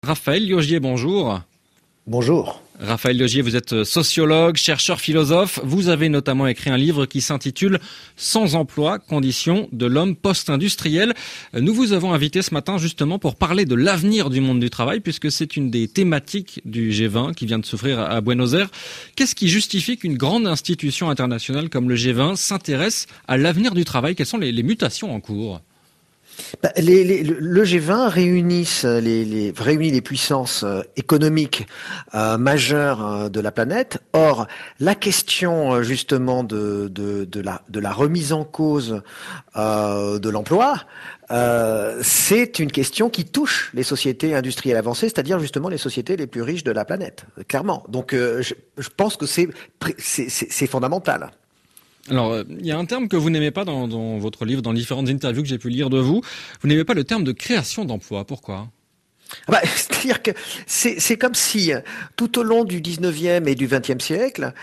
Raphaël Liogier, bonjour. Bonjour. Raphaël Liogier, vous êtes sociologue, chercheur, philosophe. Vous avez notamment écrit un livre qui s'intitule « Sans emploi, conditions de l'homme post-industriel ». Nous vous avons invité ce matin justement pour parler de l'avenir du monde du travail, puisque c'est une des thématiques du G20 qui vient de s'ouvrir à Buenos Aires. Qu'est-ce qui justifie qu'une grande institution internationale comme le G20 s'intéresse à l'avenir du travail? Quelles sont les mutations en cours? Le G20 réunit les puissances économiques majeures de la planète. Or, la question justement de la remise en cause de l'emploi, c'est une question qui touche les sociétés industrielles avancées, c'est-à-dire justement les sociétés les plus riches de la planète, clairement. Donc, je pense que c'est fondamental. Alors, il y a un terme que vous n'aimez pas dans votre livre, dans différentes interviews que j'ai pu lire de vous. Vous n'aimez pas le terme de création d'emplois. Pourquoi ? C'est-à-dire que c'est comme si tout au long du 19e et du 20e siècle,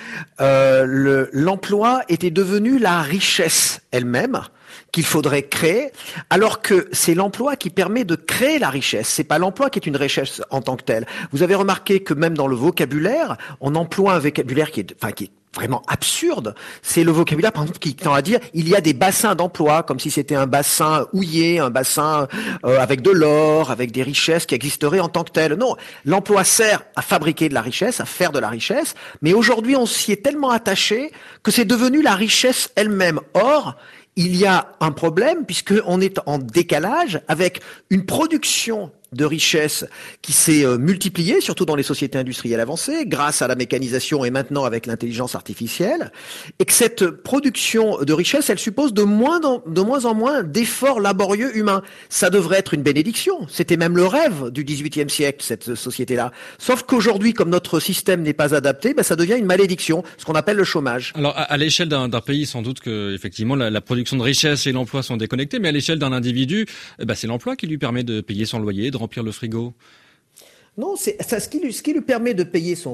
l'emploi était devenu la richesse elle-même qu'il faudrait créer, alors que c'est l'emploi qui permet de créer la richesse. C'est pas l'emploi qui est une richesse en tant que telle. Vous avez remarqué que même dans le vocabulaire, on emploie un vocabulaire qui est vraiment absurde. C'est le vocabulaire, par exemple, qui tend à dire il y a des bassins d'emploi, comme si c'était un bassin houillé, un bassin avec de l'or, avec des richesses qui existeraient en tant que telles. Non, l'emploi sert à fabriquer de la richesse, à faire de la richesse, mais aujourd'hui on s'y est tellement attaché que c'est devenu la richesse elle-même. Or, il y a un problème puisqu'on est en décalage avec une production de richesse qui s'est multipliée, surtout dans les sociétés industrielles avancées, grâce à la mécanisation et maintenant avec l'intelligence artificielle, et que cette production de richesse, elle suppose de moins en moins d'efforts laborieux humains. Ça devrait être une bénédiction. C'était même le rêve du XVIIIe siècle, cette société-là. Sauf qu'aujourd'hui, comme notre système n'est pas adapté, ça devient une malédiction, ce qu'on appelle le chômage. Alors, à l'échelle d'un pays, sans doute que, effectivement, la production de richesse et l'emploi sont déconnectés, mais à l'échelle d'un individu, c'est l'emploi qui lui permet de payer son loyer, de remplir le frigo. Non, ce qui lui permet de payer son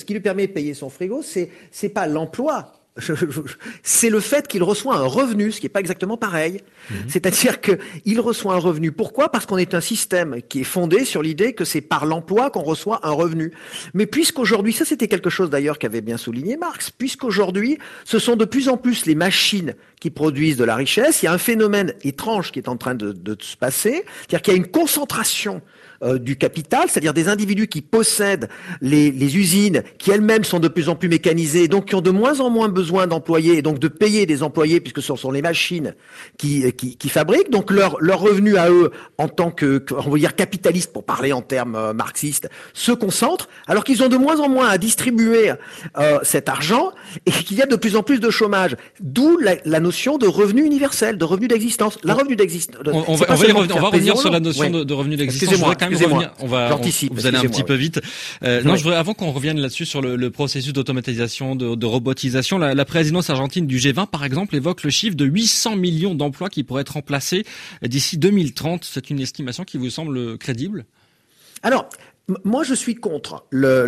frigo, c'est pas l'emploi. C'est le fait qu'il reçoit un revenu, ce qui est pas exactement pareil. C'est-à-dire que il reçoit un revenu. Pourquoi ? Parce qu'on est un système qui est fondé sur l'idée que c'est par l'emploi qu'on reçoit un revenu. Mais puisqu'aujourd'hui, ça c'était quelque chose d'ailleurs qu'avait bien souligné Marx, puisqu'aujourd'hui, ce sont de plus en plus les machines qui produisent de la richesse, il y a un phénomène étrange qui est en train de se passer, c'est-à-dire qu'il y a une concentration du capital, c'est-à-dire des individus qui possèdent les usines, qui elles-mêmes sont de plus en plus mécanisées, donc qui ont de moins en moins besoin d'employés, et donc de payer des employés, puisque ce sont les machines qui fabriquent. Donc leur revenu à eux, en tant que on va dire capitalistes, pour parler en termes marxistes, se concentre, alors qu'ils ont de moins en moins à distribuer cet argent, et qu'il y a de plus en plus de chômage. D'où la notion de revenu universel, de revenu d'existence. La revenu d'existence. On va revenir sur la notion de revenu d'existence. Excusez-moi, j'anticipe. Vous allez un petit peu vite. Non, je voudrais, avant qu'on revienne là-dessus sur le processus d'automatisation, de robotisation, la présidence argentine du G20, par exemple, évoque le chiffre de 800 millions d'emplois qui pourraient être remplacés d'ici 2030. C'est une estimation qui vous semble crédible ? Alors, moi, je suis contre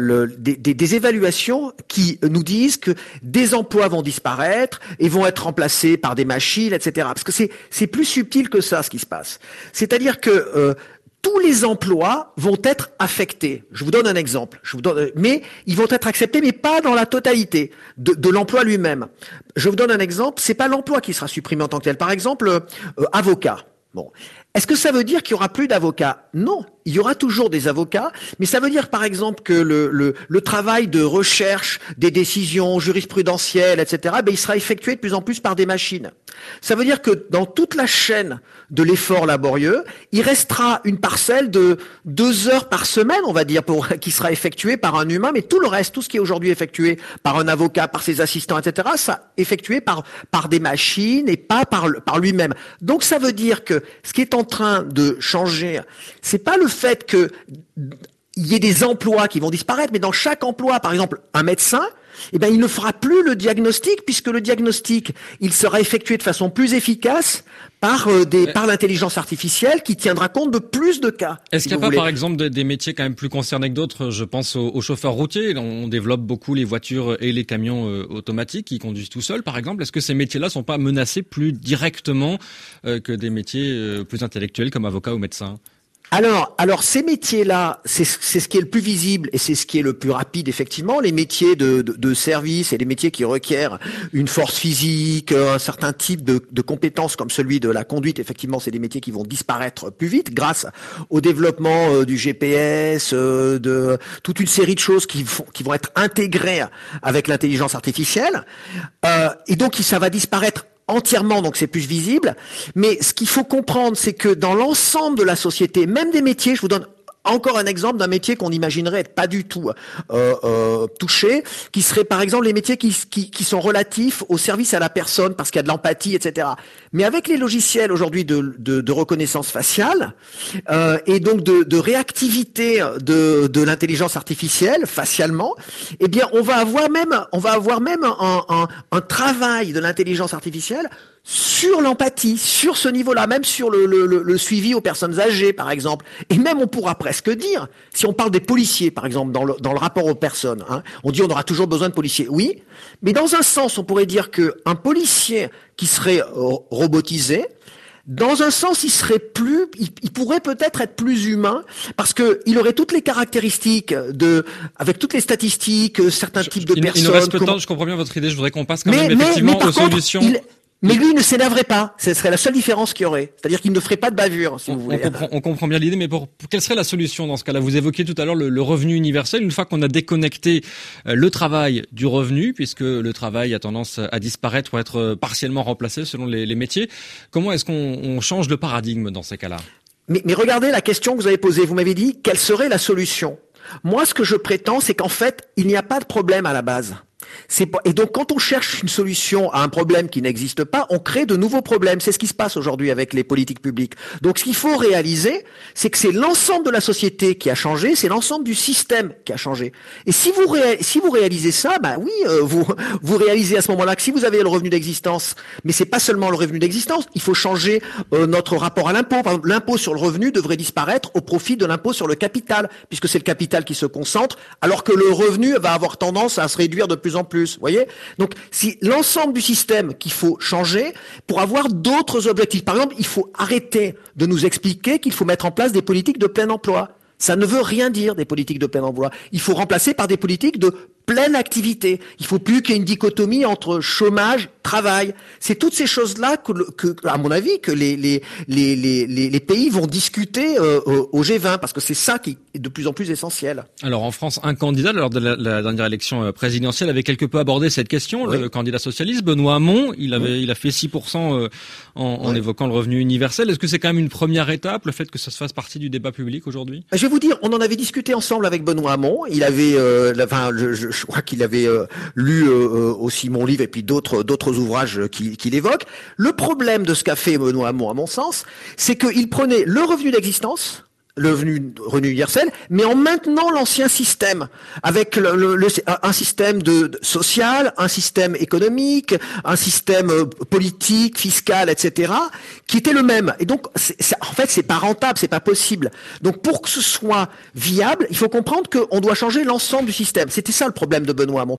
des évaluations qui nous disent que des emplois vont disparaître et vont être remplacés par des machines, etc. Parce que c'est plus subtil que ça, ce qui se passe. C'est-à-dire que tous les emplois vont être affectés. Je vous donne un exemple. Mais ils vont être acceptés, mais pas dans la totalité de l'emploi lui-même. Je vous donne un exemple. C'est pas l'emploi qui sera supprimé en tant que tel. Par exemple, avocat. Bon. Est-ce que ça veut dire qu'il y aura plus d'avocats ? Non, il y aura toujours des avocats, mais ça veut dire par exemple que le travail de recherche des décisions jurisprudentielles, etc., il sera effectué de plus en plus par des machines. Ça veut dire que dans toute la chaîne de l'effort laborieux, il restera une parcelle de 2 heures par semaine, on va dire, qui sera effectuée par un humain, mais tout le reste, tout ce qui est aujourd'hui effectué par un avocat, par ses assistants, etc., ça effectué par des machines et pas par lui-même. Donc ça veut dire que ce qui est en train de changer, c'est pas le fait que il y ait des emplois qui vont disparaître, mais dans chaque emploi, par exemple, un médecin, il ne fera plus le diagnostic, puisque le diagnostic, il sera effectué de façon plus efficace par l'intelligence artificielle qui tiendra compte de plus de cas. Est-ce qu'il n'y a pas, par exemple, des métiers quand même plus concernés que d'autres ? Je pense aux chauffeurs routiers. On développe beaucoup les voitures et les camions automatiques qui conduisent tout seuls, par exemple. Est-ce que ces métiers-là sont pas menacés plus directement que des métiers plus intellectuels comme avocat ou médecin ? Alors ces métiers-là, c'est ce qui est le plus visible et c'est ce qui est le plus rapide, effectivement. Les métiers de service et les métiers qui requièrent une force physique, un certain type de compétences comme celui de la conduite, effectivement, c'est des métiers qui vont disparaître plus vite grâce au développement du GPS, de toute une série de choses qui vont être intégrées avec l'intelligence artificielle. Et donc ça va disparaître entièrement, donc c'est plus visible. Mais ce qu'il faut comprendre, c'est que dans l'ensemble de la société, même des métiers, je vous donne encore un exemple d'un métier qu'on imaginerait être pas du tout touché, qui serait par exemple les métiers qui sont relatifs au service à la personne, parce qu'il y a de l'empathie, etc. Mais avec les logiciels aujourd'hui de reconnaissance faciale et donc de réactivité de l'intelligence artificielle facialement, eh bien on va avoir même un travail de l'intelligence artificielle sur l'empathie, sur ce niveau-là, même sur le suivi aux personnes âgées, par exemple. Et même, on pourra presque dire, si on parle des policiers, par exemple, dans le rapport aux personnes, hein, on dit on aura toujours besoin de policiers. Oui, mais dans un sens, on pourrait dire qu'un policier qui serait robotisé, dans un sens, il pourrait peut-être être plus humain parce que il aurait toutes les caractéristiques avec toutes les statistiques, certains types de personnes. Il nous reste peu de temps, je comprends bien votre idée, je voudrais qu'on passe quand même effectivement aux solutions. Mais lui, il ne s'énerverait pas. Ce serait la seule différence qu'il y aurait. C'est-à-dire qu'il ne ferait pas de bavure, si vous voulez. On comprend bien l'idée, mais quelle serait la solution dans ce cas-là? Vous évoquiez tout à l'heure le revenu universel. Une fois qu'on a déconnecté le travail du revenu, puisque le travail a tendance à disparaître ou à être partiellement remplacé selon les métiers, comment est-ce qu'on change de paradigme dans ces cas-là? Mais regardez la question que vous avez posée. Vous m'avez dit, quelle serait la solution? Moi, ce que je prétends, c'est qu'en fait, il n'y a pas de problème à la base. Et donc, quand on cherche une solution à un problème qui n'existe pas, on crée de nouveaux problèmes. C'est ce qui se passe aujourd'hui avec les politiques publiques. Donc, ce qu'il faut réaliser, c'est que c'est l'ensemble de la société qui a changé, c'est l'ensemble du système qui a changé. Et si vous réalisez ça, bah oui, vous réalisez à ce moment-là que si vous avez le revenu d'existence, mais c'est pas seulement le revenu d'existence, il faut changer notre rapport à l'impôt. Par exemple, l'impôt sur le revenu devrait disparaître au profit de l'impôt sur le capital, puisque c'est le capital qui se concentre, alors que le revenu va avoir tendance à se réduire de plus en plus. Vous voyez? Donc, c'est l'ensemble du système qu'il faut changer pour avoir d'autres objectifs. Par exemple, il faut arrêter de nous expliquer qu'il faut mettre en place des politiques de plein emploi. Ça ne veut rien dire, des politiques de plein emploi. Il faut remplacer par des politiques de pleine activité. Il faut plus qu'il y ait une dichotomie entre chômage, travail. C'est toutes ces choses-là que à mon avis, que les pays vont discuter au G20, parce que c'est ça qui est de plus en plus essentiel. Alors en France, un candidat lors de la dernière élection présidentielle avait quelque peu abordé cette question, oui. Le candidat socialiste Benoît Hamon, il a fait 6% en évoquant le revenu universel. Est-ce que c'est quand même une première étape, le fait que ça se fasse partie du débat public aujourd'hui? Je vais vous dire, on en avait discuté ensemble avec Benoît Hamon. Il avait, je crois qu'il avait lu aussi mon livre et puis d'autres ouvrages qu'il évoque. Le problème de ce qu'a fait Benoît Hamon, à mon sens, c'est qu'il prenait le revenu d'existence, le revenu universel, mais en maintenant l'ancien système, avec un système social, un système économique, un système politique, fiscal, etc., qui était le même. Et donc, en fait, c'est pas rentable, c'est pas possible. Donc, pour que ce soit viable, il faut comprendre qu'on doit changer l'ensemble du système. C'était ça le problème de Benoît Hamon.